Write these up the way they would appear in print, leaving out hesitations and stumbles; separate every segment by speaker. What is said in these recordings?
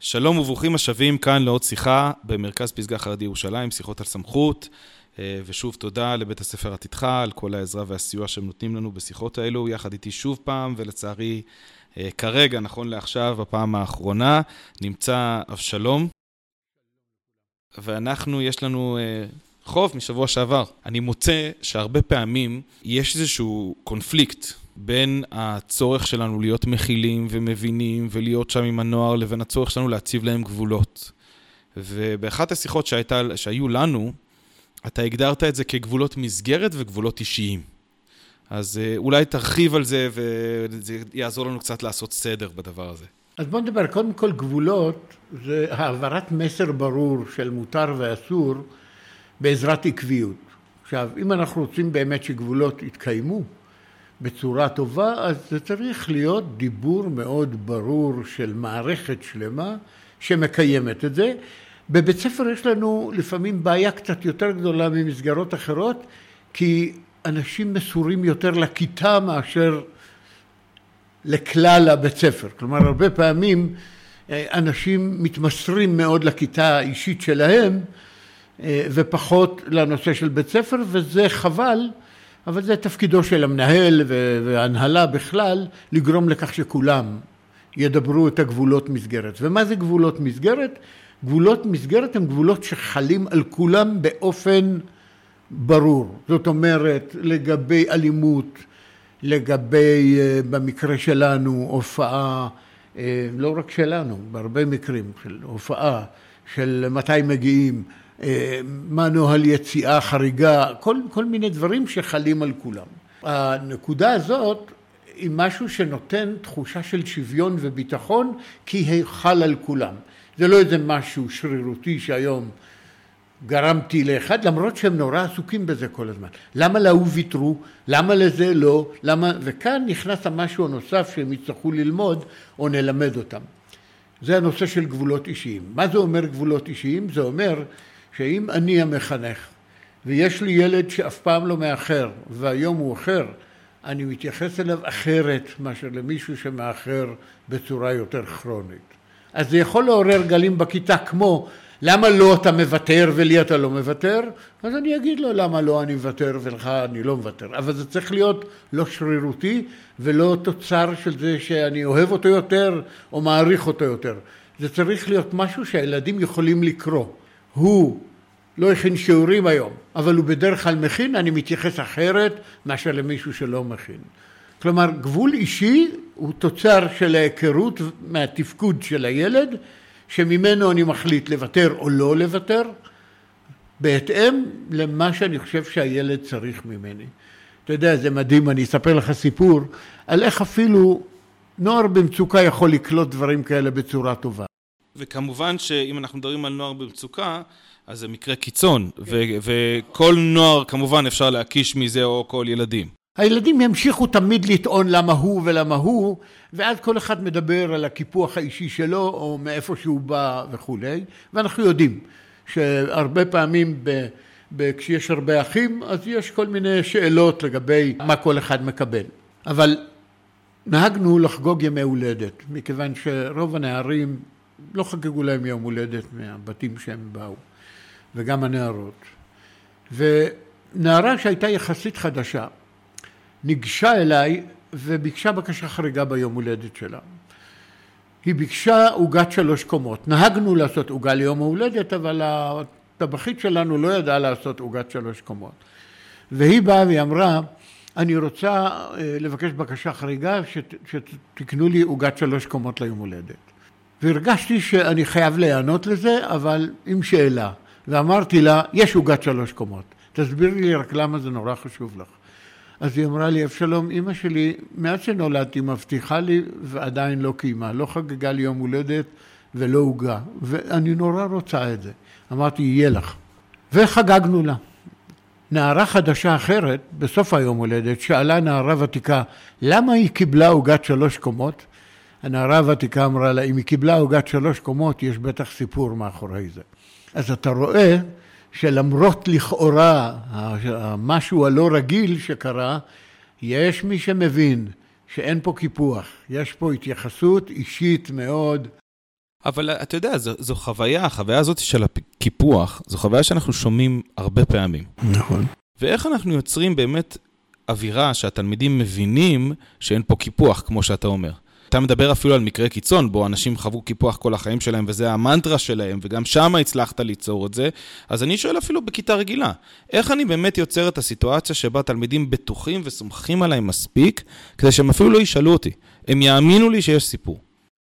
Speaker 1: שלום וברוכים השבים כאן לעוד שיחה במרכז פסגה חרדי ירושלים, שיחות על סמכות, ושוב תודה לבית הספר עתידך על כל העזרה והסיוע שהם נותנים לנו בשיחות האלו, יחד איתי שוב פעם, ולצערי כרגע, נכון לעכשיו, הפעם האחרונה, נמצא אבשלום, ואנחנו, יש לנו חוב משבוע שעבר. אני מוצא שהרבה פעמים יש איזשהו קונפליקט בין הצורך שלנו להיות מכילים ומבינים ולהיות שם עם הנוער לבין הצורך שלנו להציב להם גבולות. ובאחת השיחות שהיו לנו, אתה הגדרת את זה כגבולות מסגרת וגבולות אישיים. אז אולי תרחיב על זה וזה יעזור לנו קצת לעשות סדר בדבר הזה.
Speaker 2: אז בוא נדבר, קודם כל גבולות זה העברת מסר ברור של מותר ואסור בעזרת עקביות. עכשיו, אם אנחנו רוצים באמת שגבולות יתקיימו בצורה טובה, אז זה צריך להיות דיבור מאוד ברור של מערכת שלמה שמקיימת את זה. בבית ספר יש לנו לפעמים בעיה קצת יותר גדולה ממסגרות אחרות, כי אנשים מסורים יותר לכיתה מאשר לכלל הבית ספר. כלומר, הרבה פעמים אנשים מתמסרים מאוד לכיתה האישית שלהם, ופחות לנושא של בית ספר, וזה חבל, אבל זה תפקידו של המנהל וההנהלה בכלל, לגרום לכך שכולם ידברו את הגבולות מסגרת. ומה זה גבולות מסגרת? גבולות מסגרת הם גבולות שחלים על כולם באופן ברור. זאת אומרת, לגבי אלימות, לגבי, במקרה שלנו, הופעה, לא רק שלנו, בהרבה מקרים של הופעה, של מתי מגיעים, מה נוהל יציאה, חריגה, כל מיני דברים שחלים על כולם. הנקודה הזאת היא משהו שנותן תחושה של שוויון וביטחון, כי היא חל על כולם. זה לא איזה משהו שרירותי שהיום גרמתי לאחד, למרות שהם נורא עסוקים בזה כל הזמן. למה להוא ויתרו? למה לזה לא? למה? וכאן נכנס המשהו הנוסף שהם יצטרכו ללמוד או נלמד אותם. זה הנושא של גבולות אישיים. מה זה אומר גבולות אישיים? זה אומר שאם אני המחנך ויש לי ילד שאף פעם לא מאחר והיום הוא אחר, אני מתייחס אליו אחרת מאשר למישהו שמאחר בצורה יותר כרונית. אז זה יכול לעורר גלים בכיתה כמו למה לא אתה מוותר ולי אתה לא מוותר? אז אני אגיד לו למה לא אני מוותר ולך אני לא מוותר. אבל זה צריך להיות לא שרירותי ולא תוצר של זה שאני אוהב אותו יותר או מעריך אותו יותר. זה צריך להיות משהו שהילדים יכולים לקרוא. הוא לא הכין שיעורים היום, אבל הוא בדרך כלל מכין, אני מתייחס אחרת מאשר למישהו שלא מכין. כלומר, גבול אישי הוא תוצר של ההיכרות מהתפקוד של הילד, שממנו אני מחליט לוותר או לא לוותר, בהתאם למה שאני חושב שהילד צריך ממני. אתה יודע, זה מדהים, אני אספר לך סיפור, על איך אפילו נוער במצוקה יכול לקלוט דברים כאלה בצורה טובה.
Speaker 1: וכמובן שאם אנחנו מדברים על נוער במצוקה, אז זה מקרה קיצון, וכל נוער כמובן אפשר להקיש מזה או כל ילדים.
Speaker 2: הילדים ימשיכו תמיד לטעון למה הוא ולמה הוא, ואז כל אחד מדבר על הקיפוח האישי שלו, או מאיפה שהוא בא וכו'. ואנחנו יודעים שהרבה פעמים כשיש הרבה אחים, אז יש כל מיני שאלות לגבי מה כל אחד מקבל. אבל נהגנו לחגוג ימי הולדת, מכיוון שרוב הנערים לא חגגו להם יום הולדת מהבתים שהם באו, וגם הנערות. ונערה שהייתה יחסית חדשה, ניגשה אליי וביקשה בקשה חריגה ביום הולדת שלה. היא ביקשה עוגת 3 קומות. נהגנו לעשות עוגה ליום ההולדת, אבל הטבחית שלנו לא ידעה לעשות עוגת 3 קומות. והיא באה והיא אמרה, אני רוצה לבקש בקשה חריגה שתקנו לי עוגת 3 קומות ליום הולדת. והרגשתי שאני חייב להיענות לזה, אבל עם שאלה. ואמרתי לה, יש עוגת 3 קומות. תסבירי לי רק למה זה נורא חשוב לך. אז היא אמרה לי, אבשלום, אמא שלי, מאז שנולדתי, מבטיחה לי ועדיין לא קיימה, לא חגגה לי יום הולדת ולא עוגה, ואני נורא רוצה את זה. אמרתי, יהיה לך. וחגגנו לה. נערה חדשה אחרת, בסוף היום הולדת, שאלה נערה ותיקה, למה היא קיבלה עוגת 3 קומות? הנערה הוותיקה אמרה לה, אם היא קיבלה עוגת 3 קומות, יש בטח סיפור מאחורי זה. אז אתה רואה שלמרות לכאורה המשהו הלא רגיל שקרה, יש מי שמבין שאין פה קיפוח, יש פה התייחסות אישית מאוד
Speaker 1: אבל אתה יודע, זו חוויה, החוויה הזאת של הקיפוח, זו חוויה שאנחנו שומעים הרבה פעמים.
Speaker 2: נכון.
Speaker 1: ואיך אנחנו יוצרים באמת אווירה שהתלמידים מבינים שאין פה קיפוח, כמו שאתה אומר. אתה מדבר אפילו על מקרה קיצון, בו אנשים חוו קיפוח כל החיים שלהם, וזה המנטרה שלהם, וגם שם הצלחת ליצור את זה. אז אני שואל אפילו בכיתה רגילה, איך אני באמת יוצר את הסיטואציה שבה תלמידים בטוחים וסומכים עליהם מספיק, כדי שהם אפילו לא ישאלו אותי. הם יאמינו לי שיש סיפור.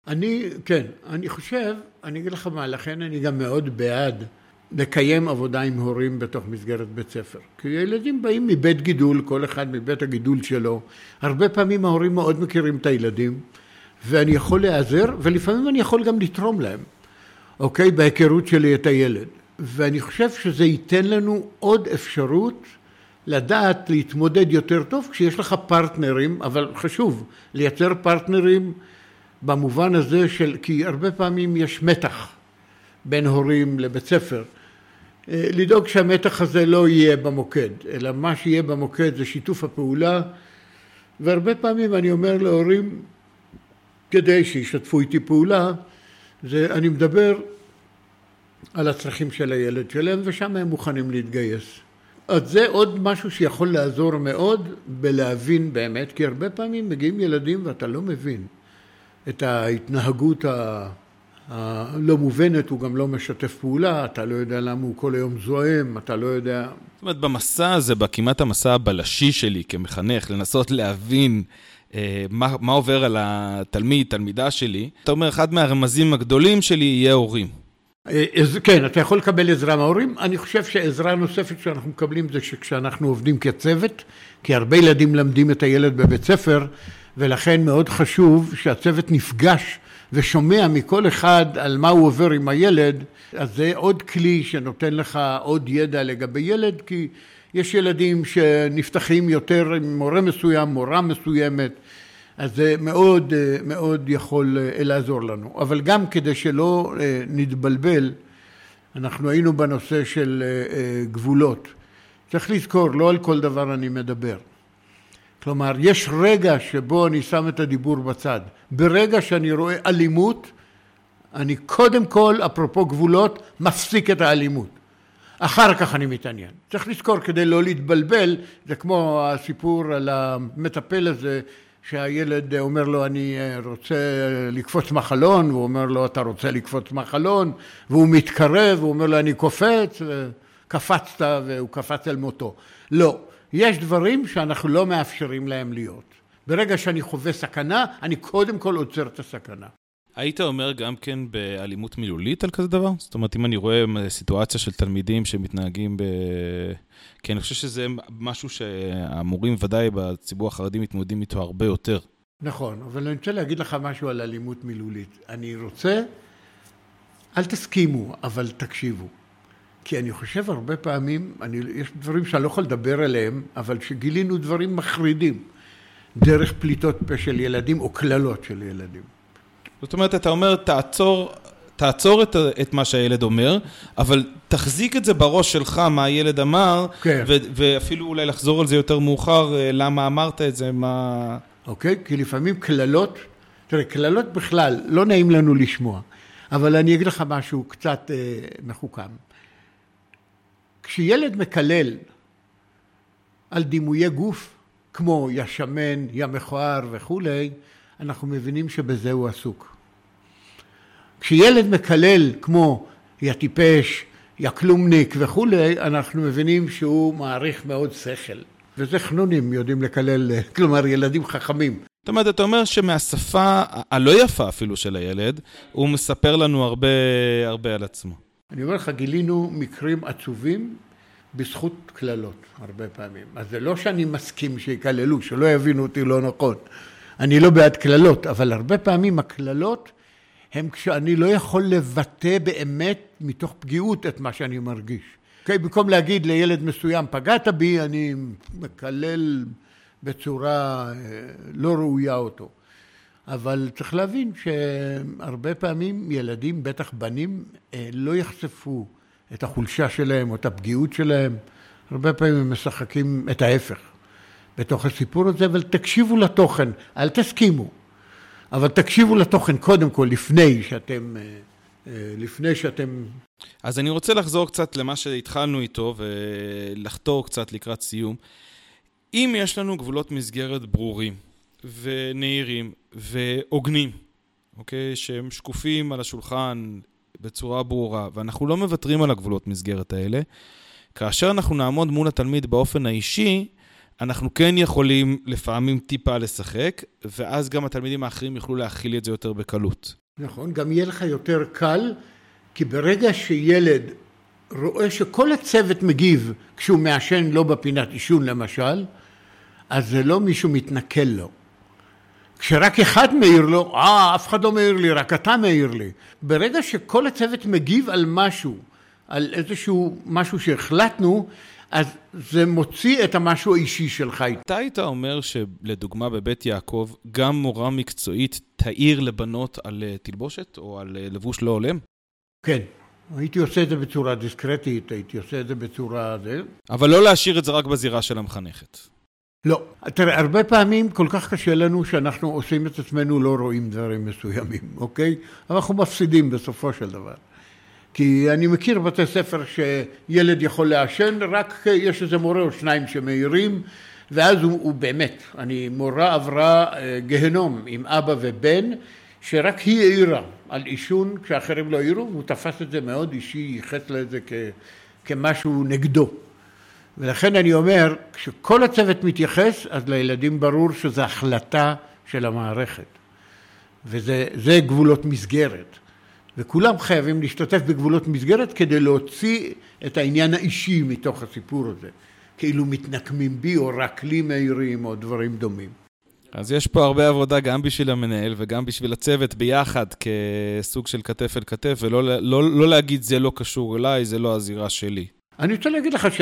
Speaker 2: אני חושב, אני אגיד לך מה, לכן אני גם מאוד בעד לקיים עבודה עם הורים בתוך מסגרת בית ספר. כי הילדים באים מבית גידול, כל אחד מבית הגידול שלו. הרבה פעמים ההורים מאוד מכירים את הילדים, ואני יכול להיעזר, ולפעמים אני יכול גם לתרום להם, אוקיי? בהיכרות שלי את הילד. ואני חושב שזה ייתן לנו עוד אפשרות לדעת להתמודד יותר טוב, כשיש לך פרטנרים, אבל חשוב, לייצר פרטנרים במובן הזה של, כי הרבה פעמים יש מתח בין הורים לבית ספר. לדאוג שהמתח הזה לא יהיה במוקד, אלא מה שיהיה במוקד זה שיתוף הפעולה, והרבה פעמים אני אומר להורים, כדי שישתפו איתי פעולה, אני מדבר על הצרכים של הילד שלהם, ושם הם מוכנים להתגייס. אז זה עוד משהו שיכול לעזור מאוד בלהבין באמת, כי הרבה פעמים מגיעים ילדים ואתה לא מבין את ההתנהגות הלא מובנת, הוא גם לא משתף פעולה, אתה לא יודע למה הוא כל היום זועם, אתה לא יודע.
Speaker 1: זאת אומרת, במסע הזה, כמעט המסע הבלשי שלי כמחנך, לנסות להבין מה עובר על התלמיד, תלמידה שלי, אתה אומר, אחד מהרמזים הגדולים שלי יהיה הורים.
Speaker 2: כן, אתה יכול לקבל עזרה מההורים. אני חושב שעזרה נוספת שאנחנו מקבלים זה שכשאנחנו עובדים כצוות, כי הרבה ילדים למדים את הילד בבית ספר, ולכן מאוד חשוב שהצוות נפגש ושומע מכל אחד על מה הוא עובר עם הילד, אז זה עוד כלי שנותן לך עוד ידע לגבי ילד, כי יש ילדים שנפתחים יותר עם מורה מסוים, מורה מסוימת, אז זה מאוד מאוד יכול לעזור לנו. אבל גם כדי שלא נתבלבל, אנחנו היינו בנושא של גבולות. צריך לזכור, לא על כל דבר אני מדבר. כלומר, יש רגע שבו אני שם את הדיבור בצד. ברגע שאני רואה אלימות, אני קודם כל, אפרופו גבולות, מפסיק את האלימות. אחר כך אני מתעניין. צריך לזכור, כדי לא להתבלבל, זה כמו הסיפור על המטפל הזה, שהילד אומר לו, אני רוצה לקפוץ מחלון, והוא אומר לו, אתה רוצה לקפוץ מחלון, והוא מתקרב, והוא אומר לו, אני קופץ, וקפצת, והוא קפץ אל מותו. לא. יש דברים שאנחנו לא מאפשרים להם להיות. ברגע שאני חווה סכנה, אני קודם כל עוצר את הסכנה.
Speaker 1: היית אומר גם כן באלימות מילולית על כזה דבר? זאת אומרת, אם אני רואה סיטואציה של תלמידים שמתנהגים כי אני חושב שזה משהו שהמורים ודאי בציבור החרדי מתמודדים איתו הרבה יותר.
Speaker 2: נכון, אבל אני רוצה להגיד לך משהו על אלימות מילולית. אני רוצה, אל תסכימו, אבל תקשיבו. כי אני חושב הרבה פעמים, יש דברים שאני לא יכול לדבר עליהם, אבל שגילינו דברים מחרידים, דרך פליטות פה של ילדים או כללות של ילדים.
Speaker 1: זאת אומרת, אתה אומר, תעצור את מה שהילד אומר, אבל תחזיק את זה בראש שלך, מה הילד אמר,
Speaker 2: כן.
Speaker 1: ואפילו אולי לחזור על זה יותר מאוחר, למה אמרת את זה, מה...
Speaker 2: אוקיי? כי לפעמים כללות, תראה, כללות בכלל, לא נעים לנו לשמוע, אבל אני אגיד לך משהו קצת מחוכם. כשילד מקלל על דימויי גוף, כמו יא שמן, יא מכוער וכו', אנחנו מבינים שבזה הוא עסוק. כשילד מקלל כמו יא טיפש, יא כלומניק וכו', אנחנו מבינים שהוא מעריך מאוד שכל. וזה חנונים יודעים לקלל, כלומר ילדים חכמים.
Speaker 1: זאת אומרת, אתה אומר שמהשפה הלא יפה אפילו של הילד, הוא מספר לנו הרבה על עצמו.
Speaker 2: אני אומר לך, גילינו מקרים עצובים בזכות כללות, הרבה פעמים. אז זה לא שאני מסכים שיקללו, שלא יבינו אותי לא נכון. אני לא בעד כללות, אבל הרבה פעמים הכללות הם כשאני לא יכול לבטא באמת מתוך פגיעות את מה שאני מרגיש. Okay, במקום להגיד לילד מסוים, פגעת בי, אני מקלל בצורה לא ראויה אותו. אבל צריך להבין שהרבה פעמים ילדים, בטח בנים, לא יחשפו את החולשה שלהם או את הפגיעות שלהם. הרבה פעמים הם משחקים את ההפך בתוך הסיפור הזה, אבל תקשיבו לתוכן, אל תסכימו. אבל תקשיבו לתוכן קודם כל, לפני שאתם...
Speaker 1: אז אני רוצה לחזור קצת למה שהתחלנו איתו, ולחתור קצת לקראת סיום. אם יש לנו גבולות מסגרת ברורים, ונהירים, והוגנים, אוקיי? שהם שקופים על השולחן בצורה ברורה, ואנחנו לא מוותרים על הגבולות מסגרת האלה, כאשר אנחנו נעמוד מול התלמיד באופן האישי, אנחנו כן יכולים לפעמים טיפה לשחק, ואז גם התלמידים האחרים יוכלו להכיל את זה יותר בקלות.
Speaker 2: נכון, גם יהיה לך יותר קל, כי ברגע שילד רואה שכל הצוות מגיב כשהוא מעשן לא בפינת עישון למשל, אז זה לא מישהו מתנכל לו. כשרק אחד מעיר לו, אף אחד לא מעיר לי, רק אתה מעיר לי. ברגע שכל הצוות מגיב על משהו, על איזשהו משהו שהחלטנו, אז זה מוציא את המשהו האישי שלך.
Speaker 1: אתה היית אומר שלדוגמה בבית יעקב, גם מורה מקצועית תעיר לבנות על תלבושת או על לבוש לא הולם?
Speaker 2: כן, הייתי עושה את זה בצורה דיסקרטית, הייתי עושה את זה בצורה...
Speaker 1: אבל לא להשאיר את זה רק בזירה של המחנכת.
Speaker 2: לא. תראה, הרבה פעמים כל כך קשה לנו שאנחנו עושים את עצמנו לא רואים דברים מסוימים, אוקיי? אבל אנחנו מפסידים בסופו של דבר. כי אני מכיר בתי ספר שילד יכול לעשן, רק יש איזה מורה או שניים שמעירים, ואז הוא באמת, מורה עברה גהנום עם אבא ובן, שרק היא העירה על עישון, כשאחרים לא העירו, והוא תפס את זה מאוד אישי, ייחס לזה כמשהו נגדו. ולכן אני אומר, כשכל הצוות מתייחס, אז לילדים ברור שזו החלטה של המערכת. וזה גבולות מסגרת. וכולם חייבים להשתתף בגבולות מסגרת כדי להוציא את העניין האישי מתוך הסיפור הזה. כאילו מתנקמים בי או רק לי מהירים או דברים דומים.
Speaker 1: אז יש פה הרבה עבודה גם בשביל המנהל וגם בשביל הצוות ביחד כסוג של כתף אל כתף, ולא להגיד זה לא קשור אליי, זה לא הזירה שלי.
Speaker 2: אני רוצה להגיד לך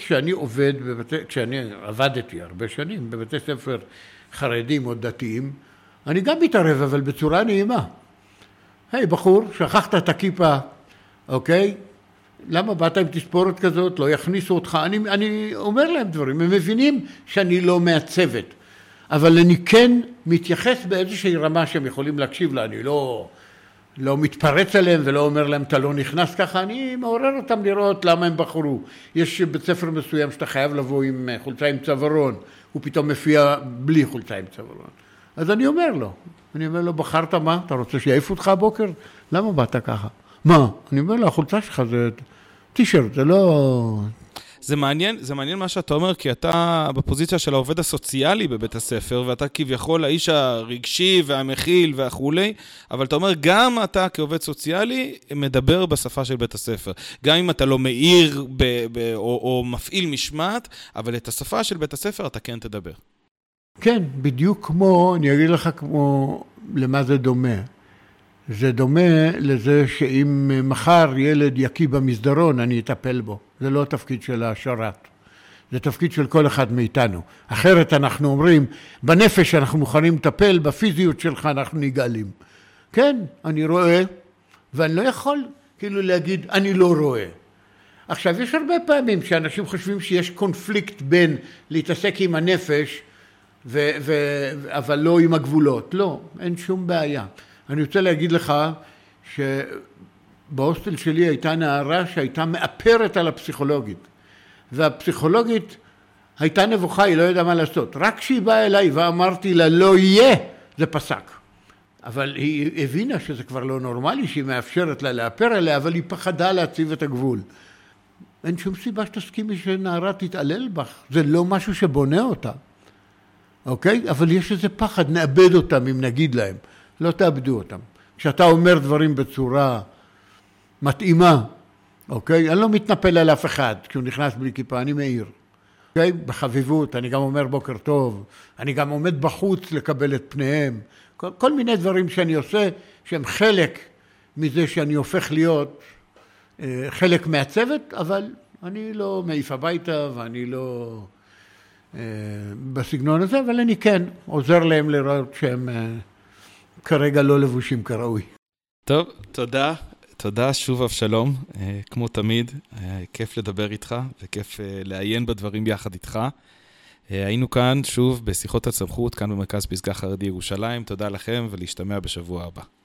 Speaker 2: כשאני עבדתי הרבה שנים בבתי ספר חרדים או דתיים, אני גם מתערב אבל בצורה נעימה. היי בחור, שכחת את הכיפה, אוקיי? למה באת עם תספורת כזאת? לא יכניסו אותך. אני אומר להם דברים, הם מבינים שאני לא מהצוות. אבל אני כן מתייחס באיזושהי רמה שהם יכולים להקשיב לה. אני לא מתפרץ עליהם ולא אומר להם, אתה לא נכנס ככה. אני מעורר אותם לראות למה הם בחרו. יש בית ספר מסוים שאתה חייב לבוא עם חולצה עם צווארון, הוא פתאום מופיע בלי חולצה עם צווארון. אז אני אומר לו, בחרת מה? אתה רוצה שיעיף אותך הבוקר? למה באת ככה? מה? אני אומר לו, החולצה שלך זה טישרט, זה לא...
Speaker 1: זה מעניין מה שאתה אומר, כי אתה בפוזיציה של העובד הסוציאלי בבית הספר, ואתה כביכול האיש הרגשי והמכיל והכולי, אבל אתה אומר, גם אתה כעובד סוציאלי מדבר בשפה של בית הספר. גם אם אתה לא מעיר או מפעיל משמעת, אבל את השפה של בית הספר אתה כן תדבר.
Speaker 2: כן, בדיוק כמו, אני אגיד לך כמו, למה זה דומה. זה דומה לזה שאם מחר ילד יקיא במסדרון, אני אטפל בו. זה לא התפקיד של השרת. זה תפקיד של כל אחד מאיתנו. אחרת אנחנו אומרים, בנפש אנחנו מוכנים לטפל, בפיזיות שלך אנחנו נגאלים. כן, אני רואה, ואני לא יכול כאילו להגיד, אני לא רואה. עכשיו, יש הרבה פעמים שאנשים חושבים שיש קונפליקט בין להתעסק עם הנפש, אבל לא עם הגבולות. לא, אין שום בעיה. אני רוצה להגיד לך שבהוסטל שלי הייתה נערה שהייתה מאפרת על הפסיכולוגית. והפסיכולוגית הייתה נבוכה, היא לא ידעה מה לעשות. רק כשהיא באה אליי ואמרתי לה לא יהיה, זה פסק. אבל היא הבינה שזה כבר לא נורמלי, שהיא מאפשרת לה לאפר עליה, אבל היא פחדה להציב את הגבול. אין שום סיבה שתסכימי שנערה תתעלל בך. זה לא משהו שבונה אותה. אוקיי? אבל יש איזה פחד, נאבד אותם אם נגיד להם. לא תאבדו אותם. כשאתה אומר דברים בצורה מתאימה, אוקיי? אני לא מתנפל על אף אחד. כשהוא נכנס בלי כיפה, אני מעיר. אוקיי? בחביבות, אני גם אומר בוקר טוב. אני גם עומד בחוץ לקבל את פניהם. כל מיני דברים שאני עושה, שהם חלק מזה שאני הופך להיות חלק מהצוות, אבל אני לא מעיף הביתה ואני לא בסגנון הזה, אבל אני כן עוזר להם לראות שהם כרגע לא לבושים כראוי.
Speaker 1: טוב, תודה. תודה שוב אבשלום, כמו תמיד, כיף לדבר איתך וכיף לעיין בדברים יחד איתך. היינו כאן שוב בשיחות על סמכות, כאן במרכז פסגה חרדי ירושלים. תודה לכם ולהשתמע בשבוע הבא.